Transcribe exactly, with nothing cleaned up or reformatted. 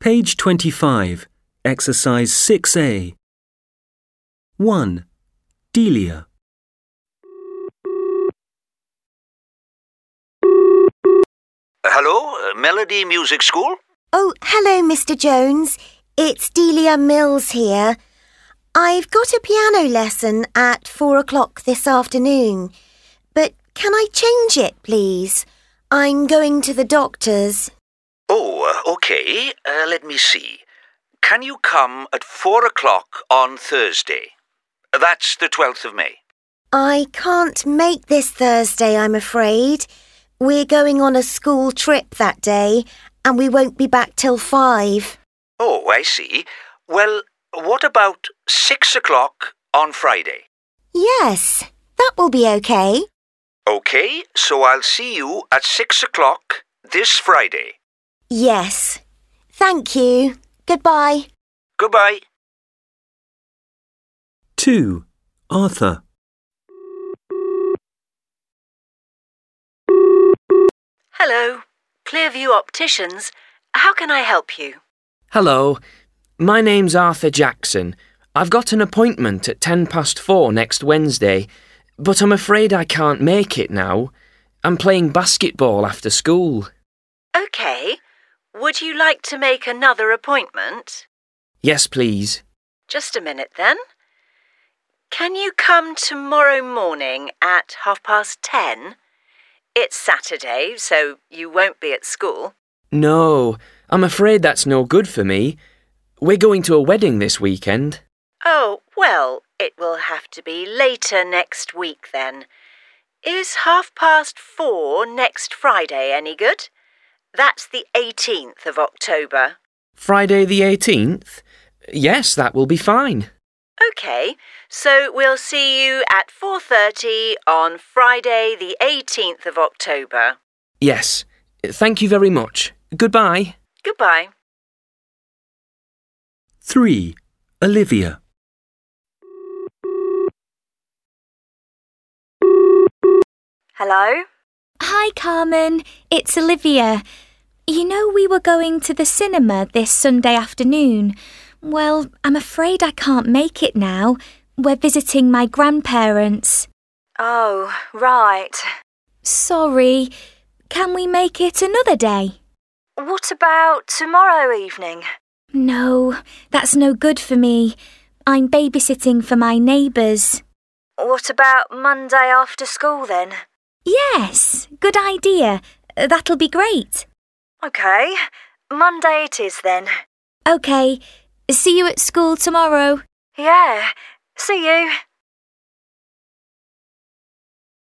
Page twenty-five, Exercise six A. one. Delia. Hello, uh, Melody Music School? Oh, hello, Mister Jones. It's Delia Mills here. I've got a piano lesson at four o'clock this afternoon, but can I change it, please? I'm going to the doctor's. Oh, uh, OK. Uh, let me see. Can you come at four o'clock on Thursday? That's the twelfth of May. I can't make this Thursday, I'm afraid. We're going on a school trip that day, and we won't be back till five. Oh, I see. Well, what about six o'clock on Friday? Yes, that will be okay. OK, so I'll see you at six o'clock this Friday. Yes. Thank you. Goodbye. Goodbye. two. Arthur. Hello, Clearview Opticians. How can I help you? Hello, my name's Arthur Jackson. I've got an appointment at ten past four next Wednesday, but I'm afraid I can't make it now. I'm playing basketball after school. OK. Would you like to make another appointment? Yes, please. Just a minute then. Can you come tomorrow morning at half past ten? It's Saturday, so you won't be at school. No, I'm afraid that's no good for me. We're going to a wedding this weekend. Oh, well, it will have to be later next week then. Is half past four next Friday any good? That's the eighteenth of October. Friday the eighteenth? Yes, that will be fine. OK, so we'll see you at four thirty on Friday the eighteenth of October. Yes, thank you very much. Goodbye. Goodbye. three. Olivia. Hello? Hi, Carmen. It's Olivia. You know we were going to the cinema this Sunday afternoon. Well, I'm afraid I can't make it now. We're visiting my grandparents. Oh, right. Sorry. Can we make it another day? What about tomorrow evening? No, that's no good for me. I'm babysitting for my neighbours. What about Monday after school then? Yes, good idea. That'll be great. OK, Monday it is then. OK, see you at school tomorrow. Yeah, see you.